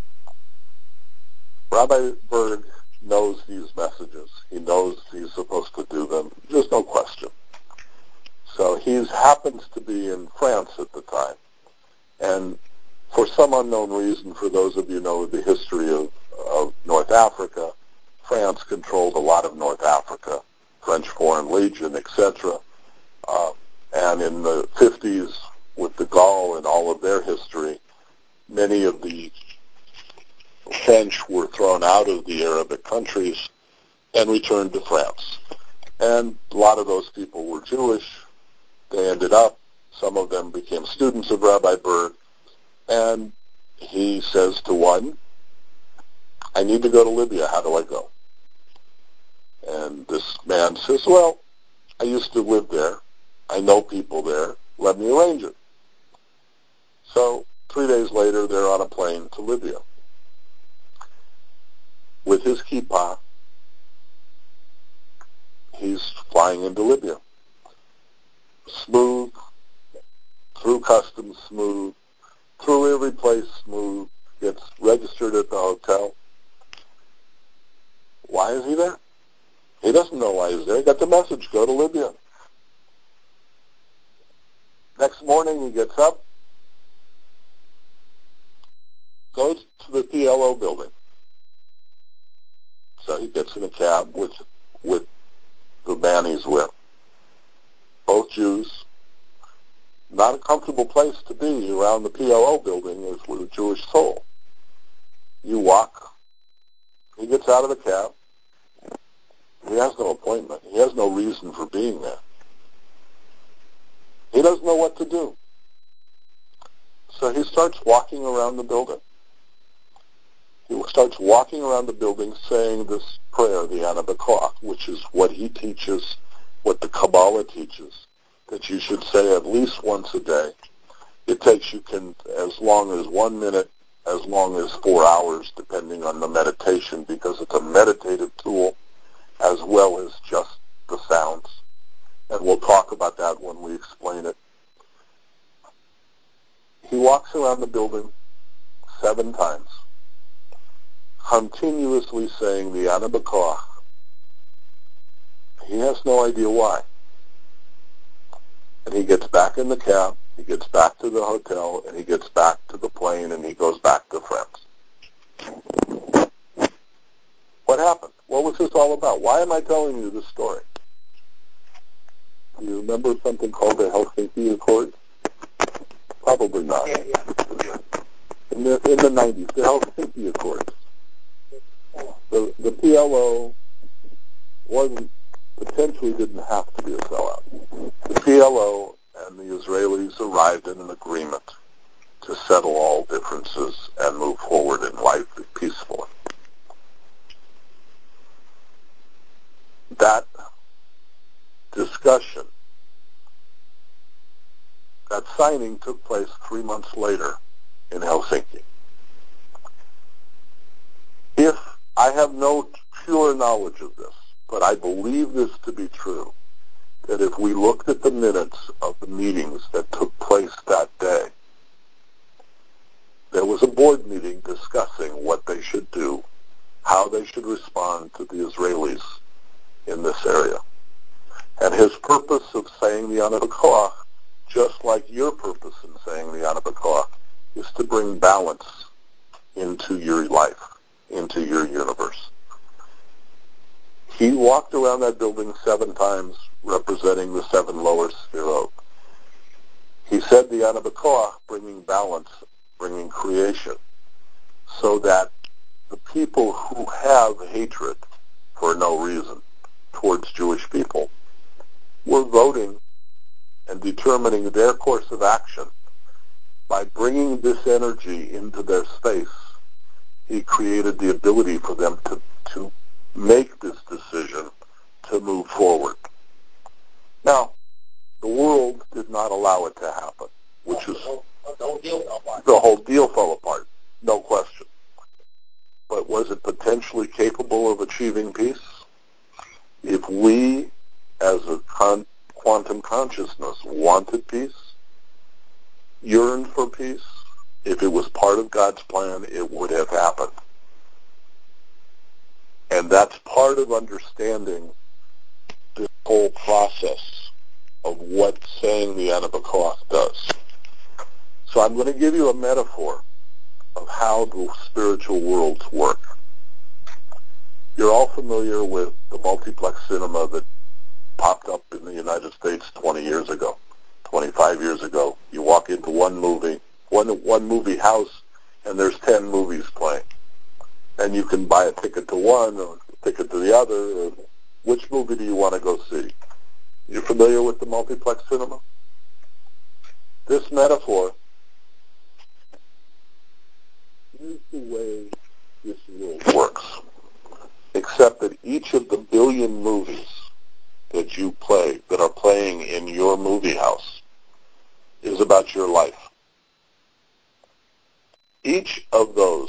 Rabbi Berg knows these messages. He knows he's supposed to do them. There's no question. So he happens to be in France at the time. And for some unknown reason, for those of you who know the history of, of North Africa, France controlled a lot of North Africa, French Foreign Legion, et cetera. Uh, and in the fifties, with de Gaulle and all of their history, many of the French were thrown out of the Arabic countries and returned to France. And a lot of those people were Jewish. They ended up, some of them became students of Rabbi Berg, and he says to one, I need to go to Libya. How do I go? And this man says, well, I used to live there. I know people there. Let me arrange it. So three days later, they're on a plane to Libya. With his kippah, he's flying into Libya. Smooth, through customs smooth, through every place smooth, gets registered at the hotel. Why is he there? He doesn't know why he's there. He got the message, go to Libya. Next morning he gets up, goes to the P L O building. So he gets in a cab with with the man he's with. Both Jews. Not a comfortable place to be around the P L O building is with a Jewish soul. You walk. He gets out of the cab. He has no appointment. He has no reason for being there. He doesn't know what to do. So he starts walking around the building. He starts walking around the building saying this prayer, the Ana B'Koach, which is what he teaches, what the Kabbalah teaches, that you should say at least once a day. It takes you can as long as one minute, as long as four hours, depending on the meditation, because it's a meditative tool as well as just the sounds. And we'll talk about that when we explain it. He walks around the building seven times, continuously saying the Ana B'Koach. He has no idea why. And he gets back in the cab, he gets back to the hotel, and he gets back to the plane, and he goes back to France. What happened? What was this all about? Why am I telling you this story? Do you remember something called the Helsinki Accords? Probably not. Yeah, yeah. In the, in the nineties, the Helsinki Accords. the, the P L O wasn't, potentially didn't have to be a sellout. The P L O and the Israelis arrived in an agreement to settle all differences and move forward in life peacefully. That discussion, that signing took place three months later in Helsinki. If I have no pure knowledge of this, but I believe this to be true, that if we looked at the minutes of the meetings that took place that day, there was a board meeting discussing what they should do, how they should respond to the Israelis in this area. And his purpose of saying the Ana B'Koach, just like your purpose in saying the Ana B'Koach, is to bring balance into your life, into your universe. He walked around that building seven times representing the seven lower sphirot. He said the Ana B'Koach, bringing balance, bringing creation, so that the people who have hatred for no reason towards Jewish people were voting and determining their course of action by bringing this energy into their space. He created the ability for them to, to make this decision to move forward. Now, the world did not allow it to happen, which is The whole deal fell apart. the whole deal fell apart, no question. But was it potentially capable of achieving peace? If we, as a con- quantum consciousness, wanted peace, yearned for peace, if it was part of God's plan, it would have happened. And that's part of understanding this whole process of what saying the Ana B'Koach does. So I'm going to give you a metaphor of how the spiritual worlds work. You're all familiar with the multiplex cinema that popped up in the United States twenty years ago, twenty-five years ago. You walk into one movie, one one movie house, and there's ten movies playing. And you can buy a ticket to one or a ticket to the other. Or which movie do you want to go see? You're familiar with the multiplex cinema? This metaphor is the way this world works, except that each of the billion movies that you play, that are playing in your movie house, is about your life. Each of those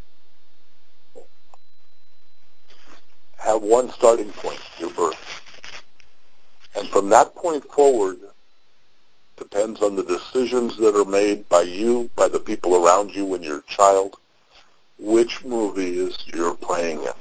have one starting point, your birth. And from that point forward, depends on the decisions that are made by you, by the people around you when you're a child, which movie is you're playing in.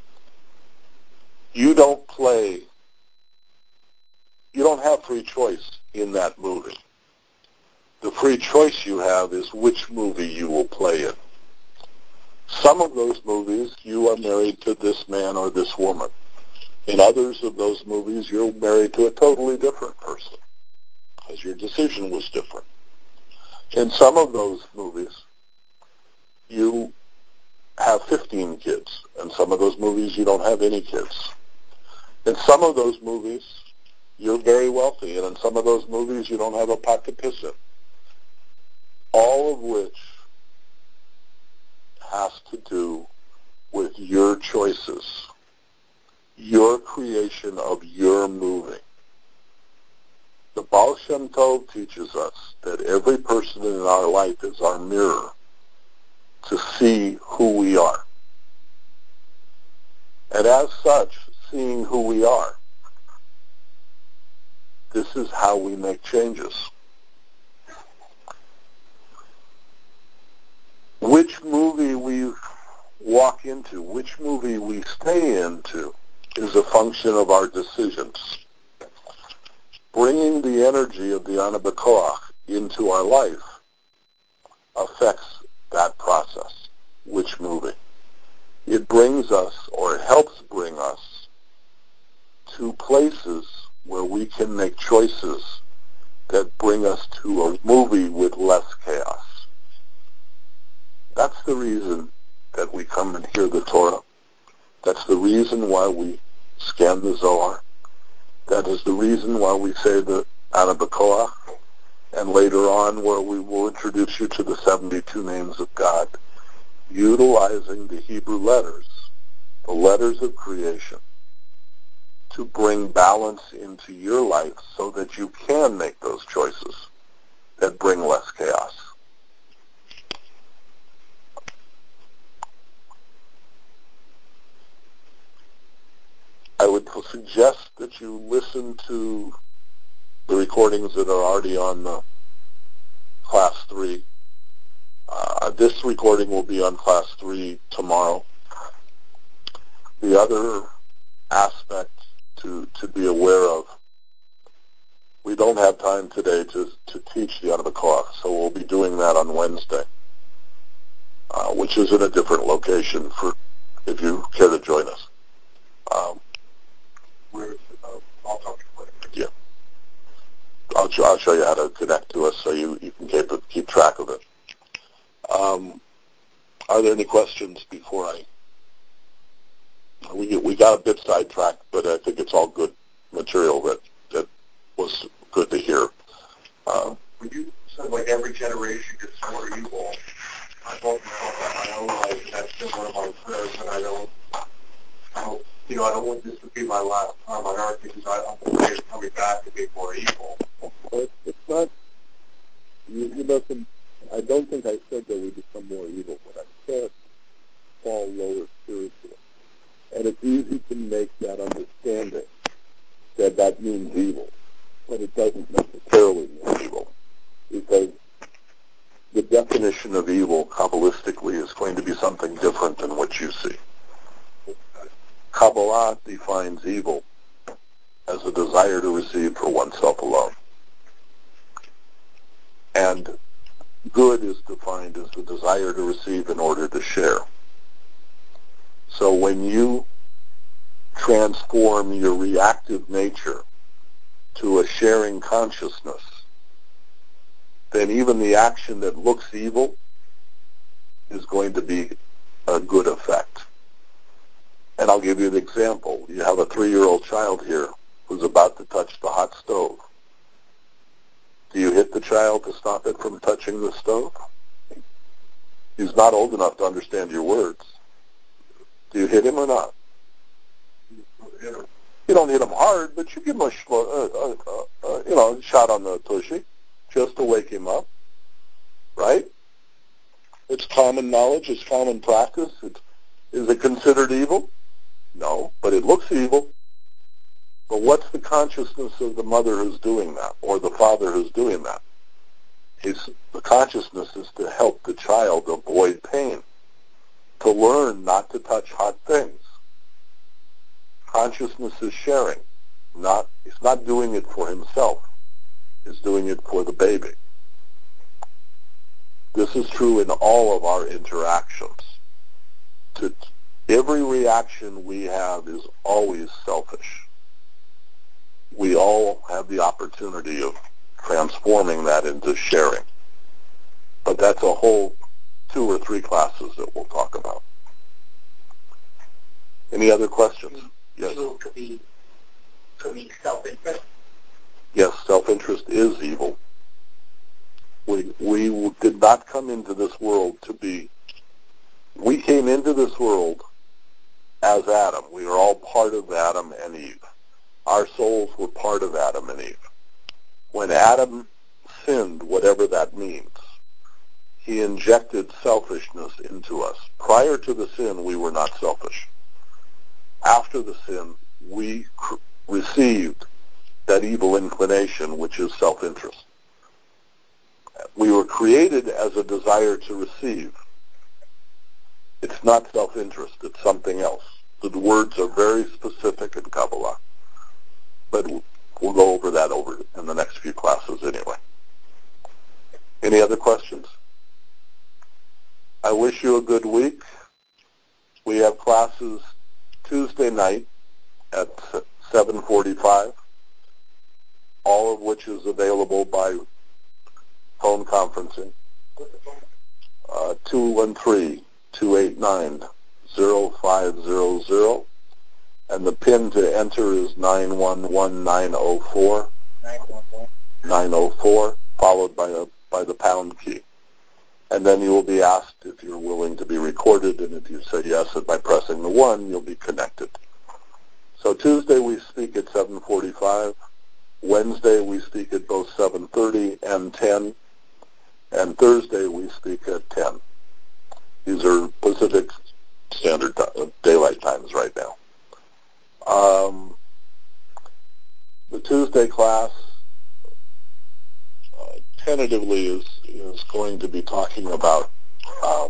You don't play, you don't have free choice in that movie. The free choice you have is which movie you will play in. Some of those movies, you are married to this man or this woman. In others of those movies, you're married to a totally different person, because your decision was different. In some of those movies, you have fifteen kids. In some of those movies, you don't have any kids. In some of those movies, you're very wealthy, and in some of those movies, you don't have a pot to piss in. All of which has to do with your choices, your creation of your movie. The Baal Shem Tov teaches us that every person in our life is our mirror to see who we are. And as such, seeing who we are, this is how we make changes. Which movie we walk into, which movie we stay into, is a function of our decisions. Bringing the energy of the Ana B'Koach into our life affects that process. Which movie? It brings us, or it helps bring us, to places where we can make choices that bring us to a movie with less chaos. That's the reason that we come and hear the Torah. That's the reason why we scan the Zohar. That is the reason why we say the Ana B'Koach, and later on where we will introduce you to the seventy-two names of God, utilizing the Hebrew letters, the letters of creation, to bring balance into your life so that you can make those choices that bring less chaos. I would suggest that you listen to the recordings that are already on uh, Class three. Uh, this recording will be on Class three tomorrow. The other aspect to, to be aware of, we don't have time today to, to teach the Ana B'Koach, so we'll be doing that on Wednesday, uh, which is in a different location for if you care to join us. Um, we're, uh, I'll talk to you later. Yeah. I'll, I'll show you how to connect to us so you, you can keep, it, keep track of it. Um, are there any questions before I... We, we got a bit sidetracked, but I think it's all good material that, that was good to hear. Uh, when you said like every generation gets more evil, I told myself that my own life, and that's been one of my prayers, and I don't, I don't, you know, I don't want this to be my last time on earth because I, I'm afraid of coming back and being more evil. Well, it's not, you, you listen, I don't think I said that we become more evil, but I said fall lower spiritually. And it's easy to make that understanding that that means evil, but it doesn't necessarily mean evil, because the definition of evil, Kabbalistically, is going to be something different than what you see. Kabbalah defines evil as a desire to receive for oneself alone. And good is defined as the desire to receive in order to share. So when you transform your reactive nature to a sharing consciousness, then even the action that looks evil is going to be a good effect. And I'll give you an example. You have a three-year-old child here who's about to touch the hot stove. Do you hit the child to stop it from touching the stove? He's not old enough to understand your words. Do you hit him or not? You don't hit him hard, but you give him a uh, uh, uh, uh, you know shot on the tushy just to wake him up, right? It's common knowledge. It's common practice. It's, is it considered evil? No, but it looks evil. But what's the consciousness of the mother who's doing that, or the father who's doing that? It's, the consciousness is to help the child avoid pain, to learn not to touch hot things. Consciousness is sharing. Not, he's not doing it for himself. He's doing it for the baby. This is true in all of our interactions. To, every reaction we have is always selfish. We all have the opportunity of transforming that into sharing. But that's a whole two or three classes that we'll talk about. Any other questions? Yes. Evil could be, could be self-interest. Yes, self-interest is evil. We we did not come into this world to be, we came into this world as Adam. We are all part of Adam and Eve. Our souls were part of Adam and Eve. When Adam sinned, whatever that means, he injected selfishness into us. Prior to the sin, we were not selfish. After the sin, we cr- received that evil inclination, which is self-interest. We were created as a desire to receive. It's not self-interest. It's something else. The words are very specific in Kabbalah. But we'll go over that over in the next few classes anyway. Any other questions? I wish you a good week. We have classes Tuesday night at seven forty-five, all of which is available by phone conferencing. Uh, two one three, two eight nine, zero five zero zero, and the PIN to enter is nine one one nine zero four, nine zero four, followed by, a, by the pound key. And then you will be asked if you're willing to be recorded, and if you say yes, and by pressing the one, you'll be connected. So Tuesday we speak at seven forty-five. Wednesday we speak at both seven thirty and ten. And Thursday we speak at ten. These are Pacific Standard time, Daylight Times right now. Um, the Tuesday class uh, tentatively is, is going to be talking about uh,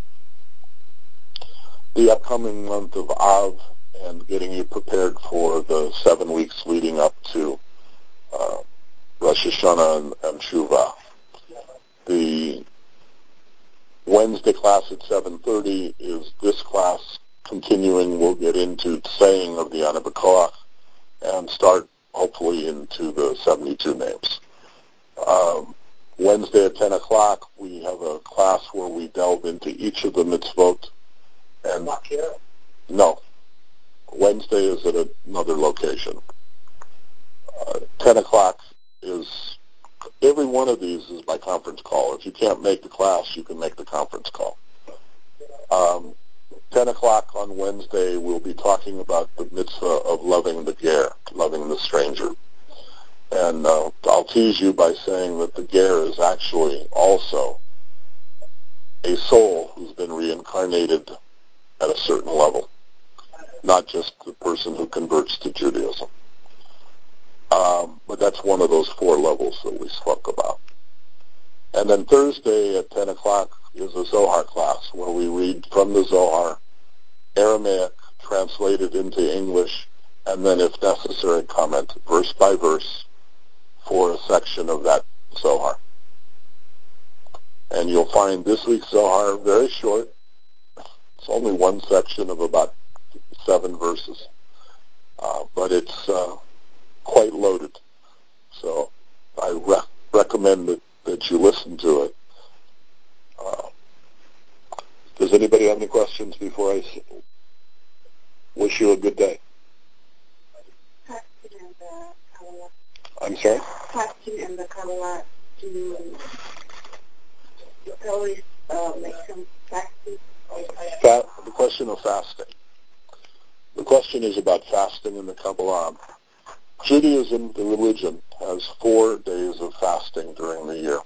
the upcoming month of Av and getting you prepared for the seven weeks leading up to uh, Rosh Hashanah and, and Shuvah. The Wednesday class at seven thirty is this class continuing. We'll get into saying of the Ana B'Koach and start hopefully into the seventy-two names. Um, Wednesday at ten o'clock we have a class where we delve into each of the mitzvot. And Not here. No. Wednesday is at another location. Uh, ten o'clock is, every one of these is by conference call. If you can't make the class, you can make the conference call. Um, ten o'clock on Wednesday, we'll be talking about the mitzvah of loving the ger, loving the stranger. And uh, I'll tease you by saying that the ger is actually also a soul who's been reincarnated at a certain level, not just the person who converts to Judaism. Um, but that's one of those four levels that we spoke about. And then Thursday at ten o'clock is a Zohar class where we read from the Zohar, Aramaic, translated into English, and then, if necessary, comment verse by verse for a section of that Zohar. And you'll find this week's Zohar very short. It's only one section of about seven verses, uh, but it's uh, quite loaded. So I re- recommend that, that you listen to it. Uh, does anybody have any questions before I wish you a good day? Question in the Kabbalah. I'm sorry? Question in the Kabbalah. Do you always uh, make some practice? Fa- the question of fasting. The question is about fasting in the Kabbalah. Judaism, the religion, has four days of fasting during the year.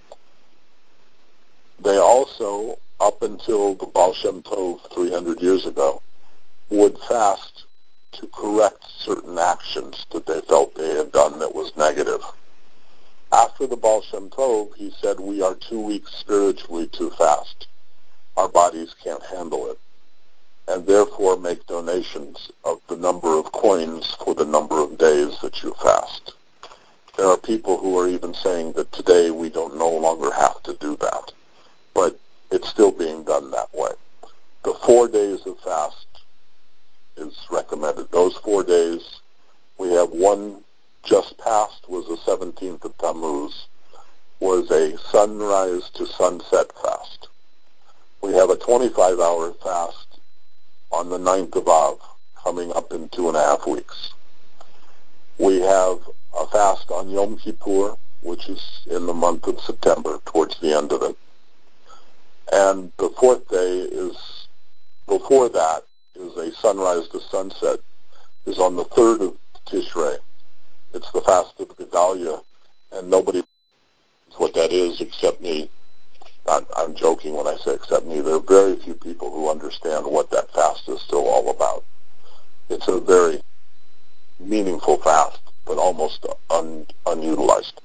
They also, up until the Baal Shem Tov three hundred years ago, would fast to correct certain actions that they felt they had done that was negative. After the Baal Shem Tov, he said, we are too weak spiritually to fast. Our bodies can't handle it, and therefore make donations of the number of coins for the number of days that you fast. There are people who are even saying that today we don't no longer have to do that, but it's still being done that way. The four days of fast is recommended. Those four days, we have one just passed, was the seventeenth of Tammuz, was a sunrise to sunset fast. We have a twenty-five hour fast on the ninth of Av, coming up in two and a half weeks. We have a fast on Yom Kippur, which is in the month of September, towards the end of it. And the fourth day is, before that, is a sunrise to sunset, is on the third of Tishrei. It's the fast of Gedalia, and nobody knows what that is except me. I'm, I'm joking when I say except me. There are very few people who understand what that fast is still all about. It's a very meaningful fast, but almost un, unutilized.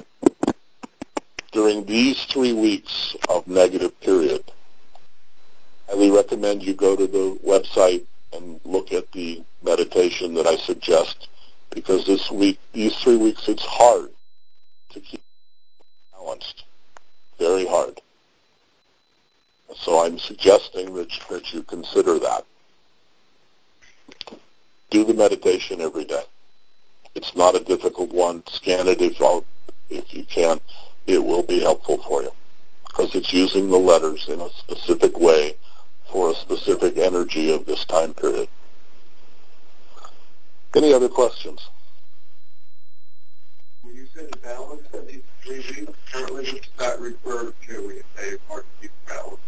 During these three weeks of negative period, I highly recommend you go to the website and look at the meditation that I suggest, because this week, these three weeks, it's hard to keep balanced. Very hard. So I'm suggesting that, that you consider that. Do the meditation every day. It's not a difficult one. Scan it if, if you can. It will be helpful for you, because it's using the letters in a specific way for a specific energy of this time period. Any other questions? When you said the balance of these three weeks, currently what does that refer to when you say hard to keep balance?